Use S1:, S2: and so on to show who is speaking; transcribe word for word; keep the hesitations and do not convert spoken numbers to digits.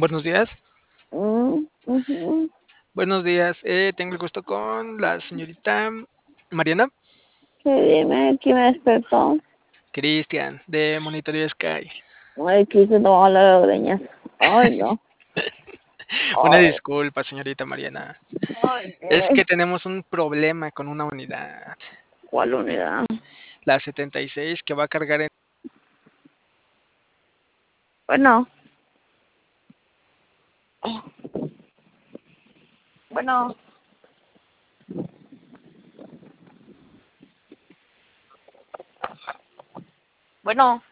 S1: Buenos días.
S2: Mm, ujú.
S1: Buenos días. Eh, tengo el gusto con la señorita Mariana.
S2: Sí, dime, aquí me despertó.
S1: Cristian, de Monitoreo Sky.
S2: Ay, quise tomar las greñas. Ay, no.
S1: Una
S2: Ay,
S1: disculpa, señorita Mariana.
S2: ay,
S1: Es
S2: dime.
S1: que tenemos un problema con una unidad,
S2: ¿Cuál unidad?
S1: la setenta y seis, que va a cargar en...
S2: Bueno, bueno, bueno.